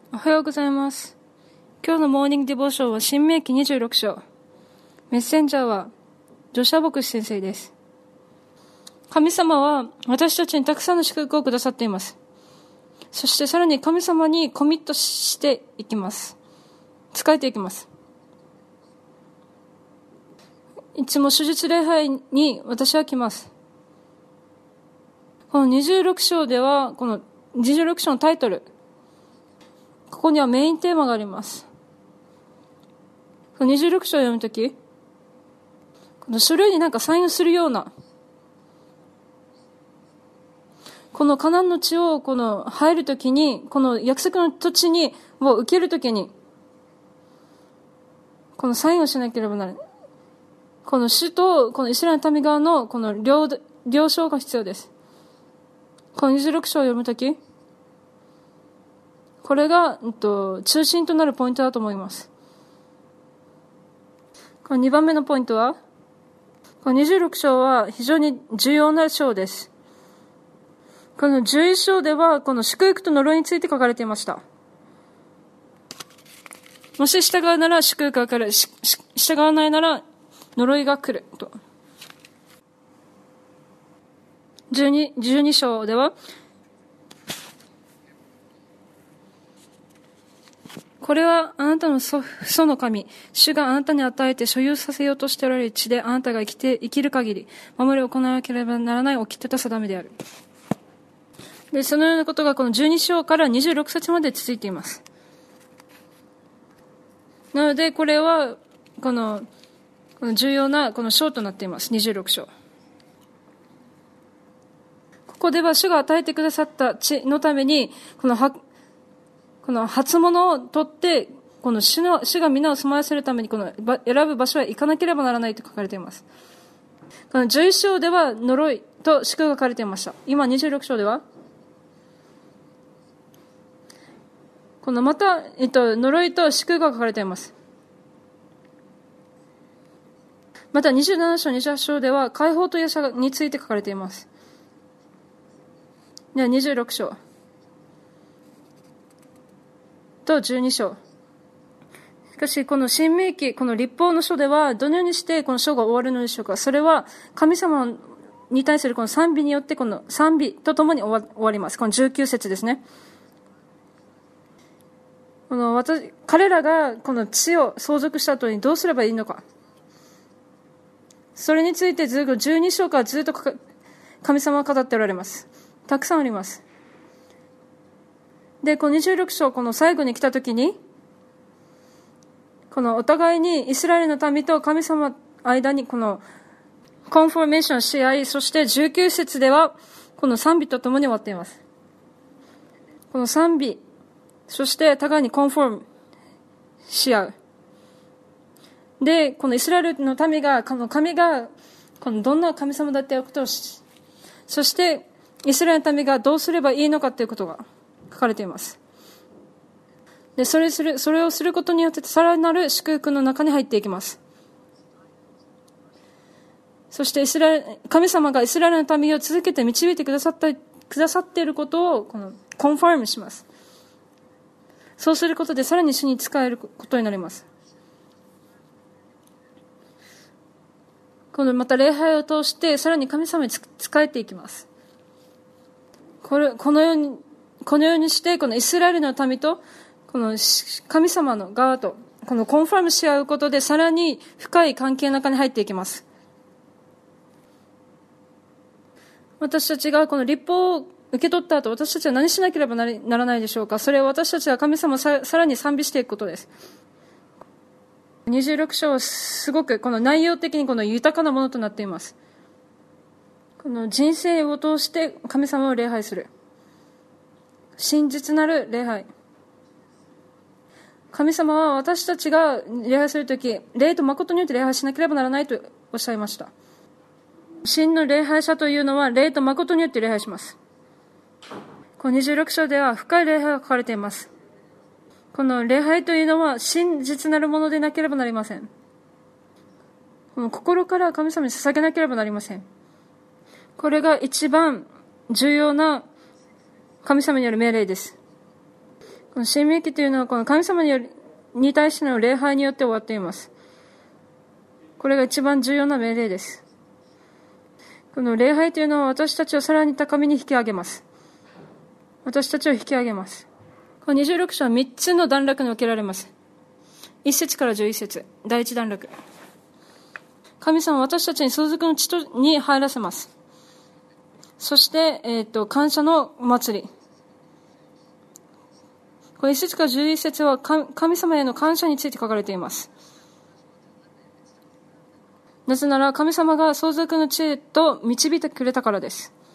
おはようございます。今日のモーニングディボーションは新明記26章。メッセンジャーはジョシュア牧師先生です。神様は私たちにたくさんの祝福をくださっています。そしてさらに神様にコミットしていきます。仕えていきます。いつも手術礼拝に私は来ます。この26章では、この26章のタイトル、ここにはメインテーマがあります。この26章を読むとき、この書類になんかサインするような、このカナンの地をこの入るときに、この約束の土地にを受けるときに、このサインをしなければならない。この主とこのイスラエルの民側のこの了承が必要です。この26章を読むとき、これが、中心となるポイントだと思います。この2番目のポイントは、この26章は非常に重要な章です。この11章では、この祝福と呪いについて書かれていました。もし従うなら祝福が来る、従わないなら呪いが来ると。12章では、これはあなたの父祖の神、主があなたに与えて所有させようとしておられる地であなたが生きる限り、守り行わなければならない掟と定めである。で、そのようなことがこの12章から26節まで続いています。なので、これは、この重要なこの章となっています。26章。ここでは主が与えてくださった地のために、この初物を取って、この主が皆を住まわせるために、この選ぶ場所へ行かなければならないと書かれています。この11章では呪いと祝福が書かれていました。今26章では、このまた、呪いと祝福が書かれています。また27章、28章では解放と癒しについて書かれています。では26章と12章。しかしこの新明記、この律法の書ではどのようにしてこの書が終わるのでしょうか。それは神様に対するこの賛美によって、この賛美とともに終わります。この19節ですね。彼らがこの地を相続した後にどうすればいいのか。それについてずっと12章からずっと神様は語っておられます。たくさんあります。で、この26章、この最後に来たときに、このお互いにイスラエルの民と神様の間にこのコンフォーメーションし合い、そして19節ではこの賛美とともに終わっています。この賛美、そして互いにコンフォームし合う。で、このイスラエルの民が、この神が、このどんな神様だっていうことをそしてイスラエルの民がどうすればいいのかということが書かれています。で、それをすることによってさらなる祝福の中に入っていきます。そして神様がイスラエルの民を続けて導いてくださっていることをコンファームします。そうすることでさらに主に仕えることになります。また礼拝を通してさらに神様に仕えていきます。このようにしてこのイスラエルの民とこの神様の側とこのコンファームし合うことでさらに深い関係の中に入っていきます。私たちがこの律法を受け取った後、私たちは何しなければならないでしょうか。それは私たちが神様をさらに賛美していくことです。26章はすごくこの内容的にこの豊かなものとなっています。この人生を通して神様を礼拝する。真実なる礼拝。神様は私たちが礼拝するとき、霊と誠によって礼拝しなければならないとおっしゃいました。真の礼拝者というのは霊と誠によって礼拝します。この26章では深い礼拝が書かれています。この礼拝というのは真実なるものでなければなりません。この心から神様に捧げなければなりません。これが一番重要な神様による命令です。 この新明記というのはこの神様に対しての礼拝によって終わっています。これが一番重要な命令です。この礼拝というのは私たちをさらに高みに引き上げます。私たちを引き上げます。この26章は3つの段落に分けられます。1節から11節、第1段落。神様は私たちに相続の地に入らせます。そして、感謝の祭り。この1節から11節は神様への感謝について書かれています。なぜなら神様が相続の地へと導いてくれたからです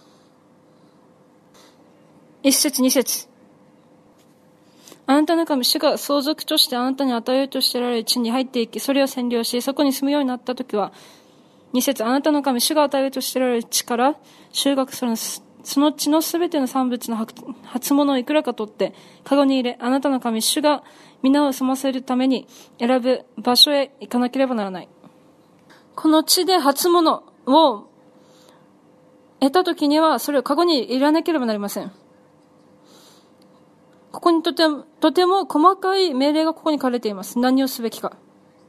。1節2節。あなたの神主が相続としてあなたに与えようとしておられる地に入っていき、それを占領し、そこに住むようになったときは、2節。あなたの神主が与えようとしておられる地から収穫するその地のすべての産物の初物をいくらか取って、かごに入れ、あなたの神主が皆を済ませるために選ぶ場所へ行かなければならない。この地で初物を得たときには、それをかごに入れなければなりません。ここにとても細かい命令がここに書かれています。何をすべきか。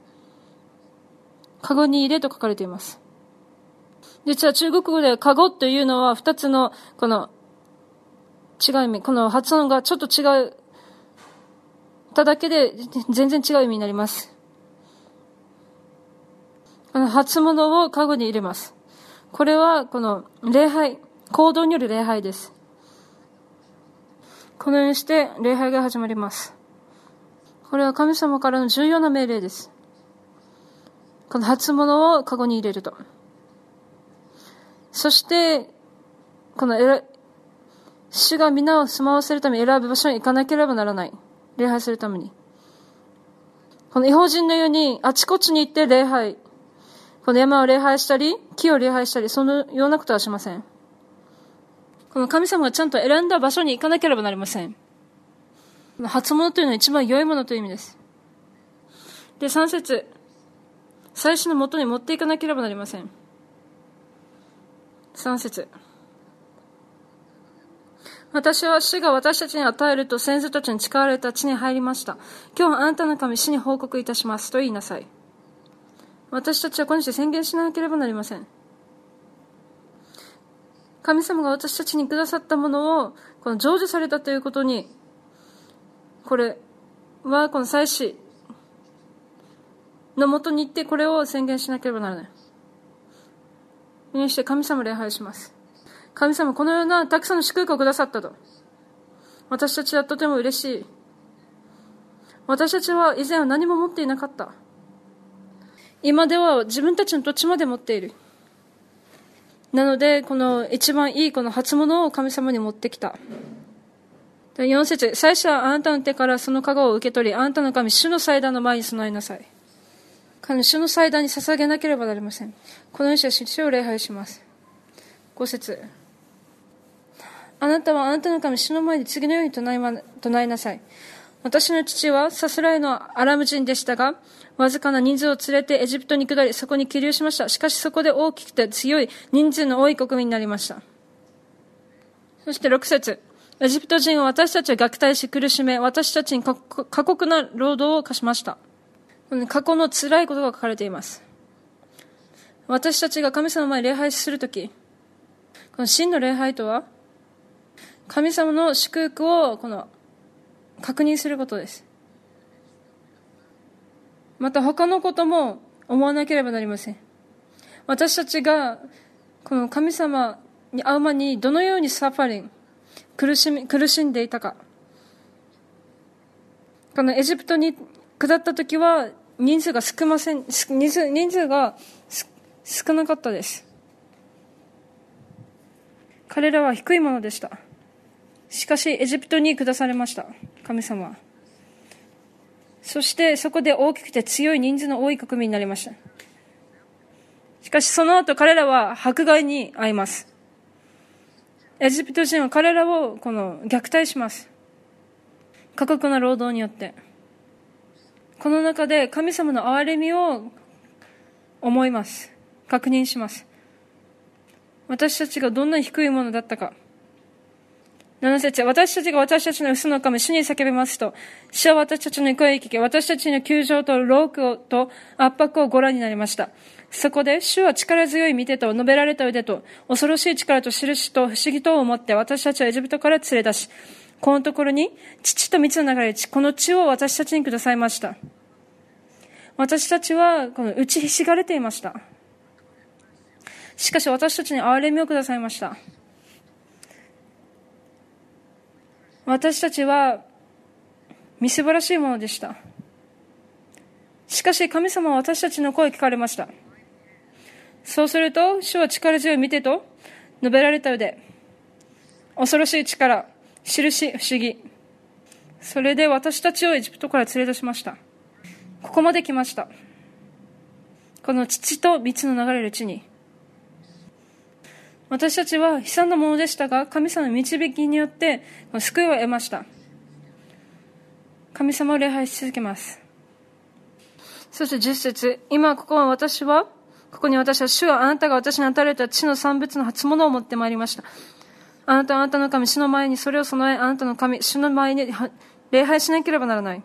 かごに入れと書かれています。実は中国語でかごというのは2つのこの違う意味、この発音がちょっと違っただけで全然違う意味になります。この初物をかごに入れます。これはこの礼拝、行動による礼拝です。このようにして礼拝が始まります。これは神様からの重要な命令です。この初物をかごに入れると。そして、この主が皆を住まわせるために選ぶ場所に行かなければならない。礼拝するために。この異邦人のようにあちこちに行って礼拝。この山を礼拝したり、木を礼拝したり、そのようなことはしません。この神様がちゃんと選んだ場所に行かなければなりません。この初物というのは一番良いものという意味です。で、3節。祭司の元に持っていかなければなりません。3節。私は主が私たちに与えると先祖たちに誓われた地に入りました。今日はあなたの神主に報告いたしますと言いなさい。私たちはこの地で宣言しなければなりません。神様が私たちにくださったものをこの成就されたということに、これはこの祭司のもとに行ってこれを宣言しなければならない。にして神様を礼拝します。神様このようなたくさんの祝福をくださったと。私たちはとても嬉しい。私たちは以前は何も持っていなかった。今では自分たちの土地まで持っている。なのでこの一番いいこの初物を神様に持ってきた。4節。祭司はあなたの手からその籠を受け取り、あなたの神主の祭壇の前に備えなさい。主の祭壇に捧げなければなりません。このようにして主を礼拝します。5節。あなたはあなたの神主の前で次のように唱えなさい。私の父はさすらいのアラム人でしたが、わずかな人数を連れてエジプトに下り、そこに起立しました。しかしそこで大きくて強い人数の多い国民になりました。そして6節。エジプト人は私たちを虐待し苦しめ、私たちに過酷な労働を課しました。過去の辛いことが書かれています。私たちが神様の前に礼拝するとき、この真の礼拝とは、神様の祝福を確認することです。また他のことも思わなければなりません。私たちがこの神様に会う前にどのように苦しんでいたか。このエジプトに下った時は人数が少なかったです。彼らは低いものでした。しかしエジプトに下されました、神様は。そしてそこで大きくて強い人数の多い国民になりました。しかしその後彼らは迫害に遭います。エジプト人は彼らを虐待します。過酷な労働によって。この中で神様の憐れみを思います。確認します。私たちがどんな低いものだったか。 7節、私たちが私たちの父の神、主に叫びますと、主は私たちの声を聞き、私たちの窮状と労苦と圧迫をご覧になりました。そこで、主は力強い御手と述べられた腕と、恐ろしい力と印と不思議とを持って私たちをエジプトから連れ出し、このところに乳と蜜の流れる地、この地を私たちにくださいました。私たちはこの打ちひしがれていました。しかし私たちに憐れみをくださいました。私たちはみすぼらしいものでした。しかし神様は私たちの声を聞かれました。そうすると、主は力強い御手と述べられた腕、恐ろしい力、印、不思議。それで私たちをエジプトから連れ出しました。ここまで来ました。この乳と蜜の流れる地に。私たちは悲惨なものでしたが、神様の導きによって救いを得ました。神様を礼拝し続けます。そして10節、今ここに私は、主はあなたが私に与えられた地の産物の初物を持ってまいりました。あなたはあなたの神、主の前にそれを備え、あなたの神、主の前に礼拝しなければならない。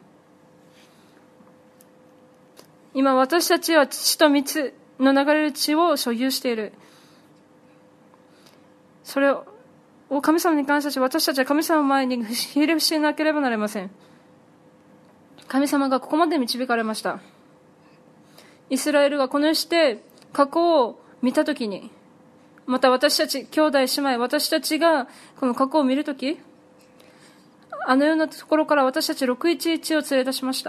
今私たちは乳と蜜の流れる地を所有している。それを神様に感謝し、私たちは神様の前にひれ伏しなければなりません。神様がここまで導かれました。イスラエルがこの世して過去を見たときに、また私たち兄弟姉妹、私たちがこの過去を見るとき、あのようなところから私たち611を連れ出しました。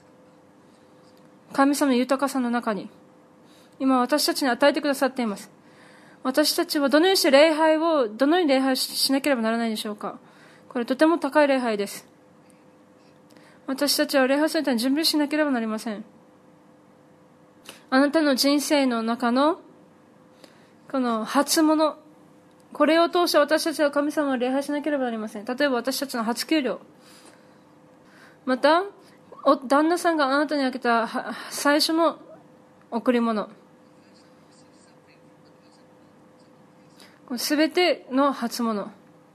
神様の豊かさの中に今私たちに与えてくださっています。私たちはどのようにして礼拝しなければならないでしょうか。これとても高い礼拝です。私たちは礼拝するために準備しなければなりません。あなたの人生の中のこの初物、これを通して私たちは神様を礼拝しなければなりません。例えば私たちの初給料、また旦那さんがあなたにあげた最初の贈り物、すべての初物、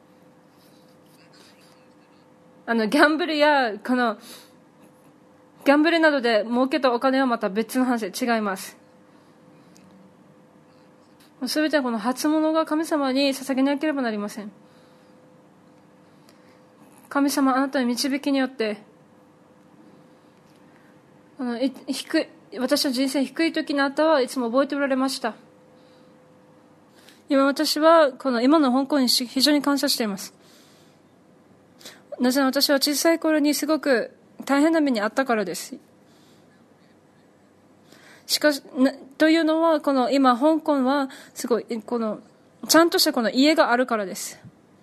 ギャンブルやギャンブルなどで儲けたお金はまた別の話で違います。すべてはこの初物が神様に捧げなければなりません。神様あなたの導きによって私の人生低い時にあなたはいつも覚えておられました。今私は今の香港に非常に感謝しています。なぜなら私は小さい頃にすごく大変な目にあったからです。しかしというのは今香港はすごいちゃんとした家があるからです。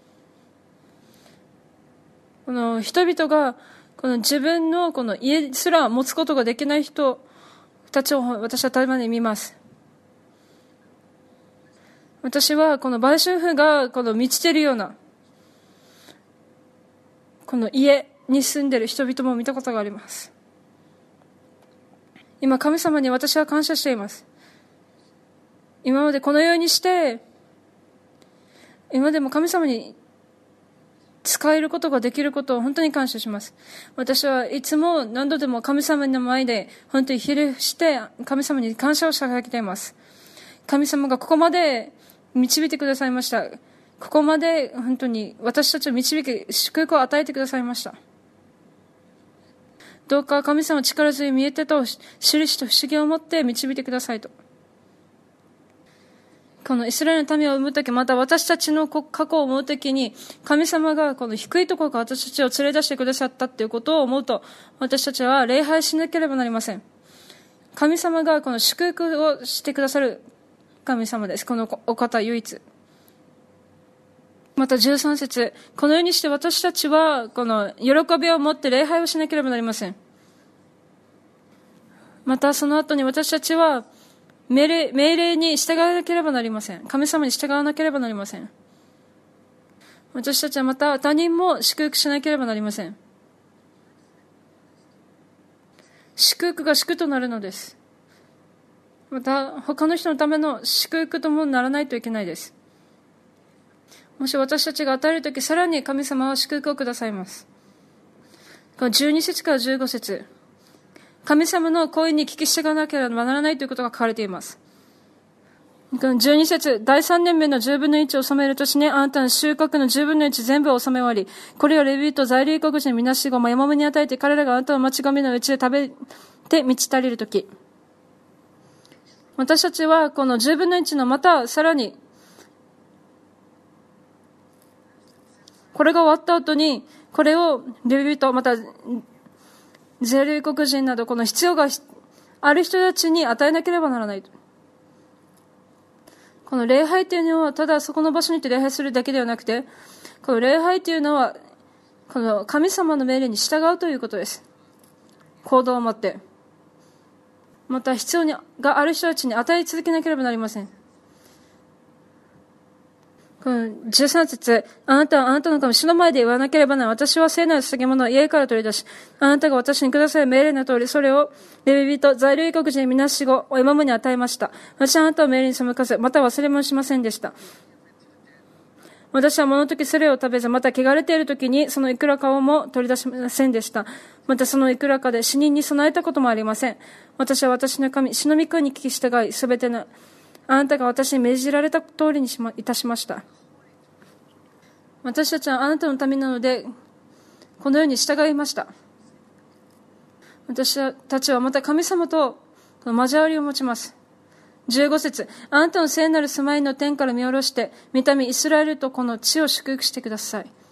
人々が自分の家すら持つことができない人たちを私はたまに見ます。私は売春婦が満ちているような家に住んでいる人々も見たことがあります。今神様に私は感謝しています。今までこのようにして今でも神様に使えることができることを本当に感謝します。私はいつも何度でも神様の前で本当にひれ伏して神様に感謝を捧げています。神様がここまで導いてくださいました。ここまで本当に私たちを導き祝福を与えてくださいました。どうか神様の力強い見え手と印と不思議を持って導いてくださいと。このイスラエルの民を生むとき、また私たちの過去を思うときに、神様が低いところから私たちを連れ出してくださったということを思うと、私たちは礼拝しなければなりません。神様が祝福をしてくださる神様です。このお方唯一。また13節、このようにして私たちは喜びを持って礼拝をしなければなりません。またその後に私たちは命令に従わなければなりません。神様に従わなければなりません。私たちはまた他人も祝福しなければなりません。祝福が祝となるのです。また他の人のための祝福ともならないといけないです。 もし私たちが与えるとき、さらに神様は祝福をくださいます。12節から15節、神様の声に聞き従わなければならないということが書かれています。12節、第3年目の10分の1を収める年に、あなたの収穫の10分の1全部を収め終わり、これをレビ人在留国人みなしごも山間に与えて、彼らがあなたの町神のうちで食べて満ち足りるとき、私たちはこの10分の1のまたさらに、これが終わった後に、これをレビ人、また在留国人など、この必要がある人たちに与えなければならない。この礼拝というのは、ただそこの場所に行って礼拝するだけではなくて、この礼拝というのは、この神様の命令に従うということです。行動を持って。また必要がある人たちに与え続けなければなりません。この13節、あなたはあなたの神、主の前で言わなければならない。私は聖なる捧げ物を家から取り出し、あなたが私にくださる命令の通り、それをレビ人、在留国人みなしごを今まに与えました。私はあなたを命令に背かず、また忘れもしませんでした。私は物時それを食べず、また汚れている時にそのいくらかをも取り出しませんでした。またそのいくらかで死人に備えたこともありません。私は私の神、主の御声に聞き従い、すべてのあなたが私に命じられた通りにいたしました。私たちはあなたのためなので、このように従いました。私たちはまた神様と交わりを持ちます。15節、あなたの聖なる住まいの天から見下ろして、御民イスラエルとこの地を祝福してください。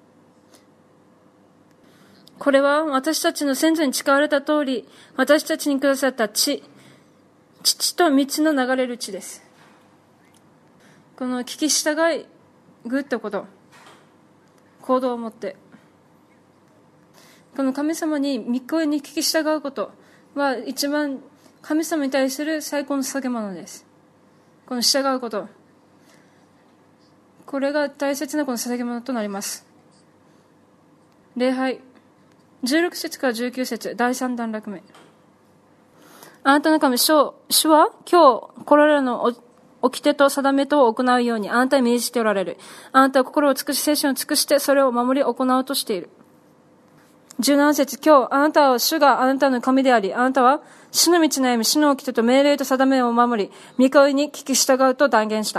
これは私たちの先祖に誓われた通り、私たちにくださった地、父と道の流れる地です。この聞き従い、グッとこと、行動を持って、この神様に御声に聞き従うことは一番神様に対する最高の捧げ物です。この従うこと、これが大切なこの捧げ物となります。礼拝16節から19節、第3段落目。あなたの神、主は今日これらの掟と定めとを行うようにあなたに命じておられる。あなたは心を尽くし精神を尽くしてそれを守り行おうとしている。17節、今日あなたは主があなたの神であり、あなたは主の道の歩み、主の掟と命令と定めを守り、御声に聞き従うと断言した。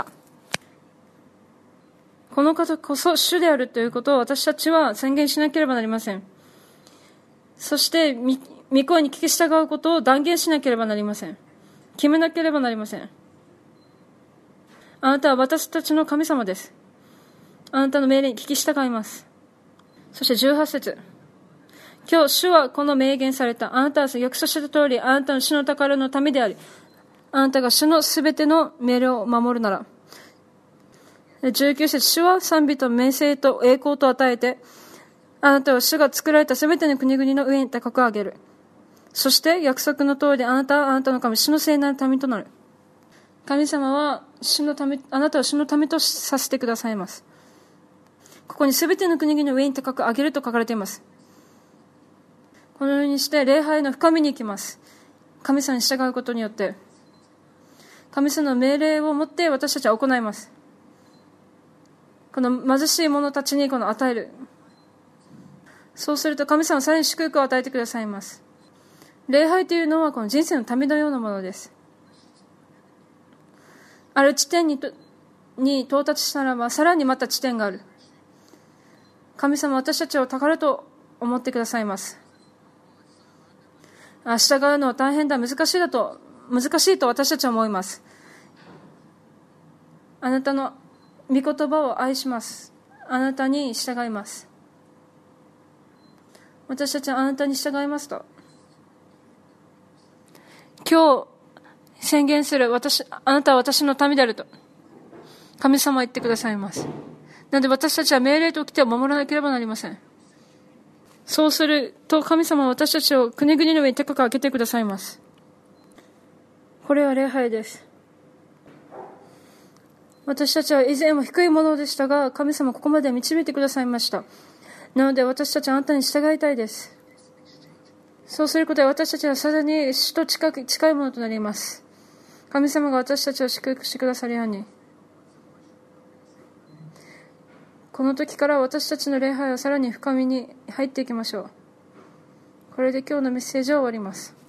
この方こそ主であるということを私たちは宣言しなければなりません。そして御声に聞き従うことを断言しなければなりません。決めなければなりません。あなたは私たちの神様です。あなたの命令に聞き従います。そして18節、今日主はこの明言された。あなたは約束した通り、あなたの主の宝の民であり、あなたが主のすべての命令を守るなら。19節、主は賛美と名声と栄光と与えて、あなたは主が作られたすべての国々の上に高く上げる。そして約束の通り、あなたはあなたの神、主の聖なる民となる。神様は主の民、あなたを主の民とさせてくださいます。ここにすべての国々の上に高く上げると書かれています。このようにして礼拝の深みに行きます。神様に従うことによって、神様の命令をもって私たちは行います。この貧しい者たちにこの与える。そうすると神様はさらに祝福を与えてくださいます。礼拝というのはこの人生の旅のようなものです。ある地点に到達したならば、さらにまた地点がある。神様は私たちを宝と思ってくださいます。従うのは大変だ、難しいと私たちは思います。あなたの御言葉を愛します。あなたに従います。私たちはあなたに従いますと。今日宣言するあなたは私の民であると神様は言ってくださいます。なので私たちは命令と掟を守らなければなりません。そうすると神様は私たちを国々の上に高く上げてくださいます。これは礼拝です。私たちは以前は低いものでしたが、神様はここまで導いてくださいました。なので私たちはあなたに従いたいです。そうすることで私たちはさらに主と近いものとなります。神様が私たちを祝福してくださるように。 この時から私たちの礼拝はさらに深みに入っていきましょう。これで今日のメッセージを終わります。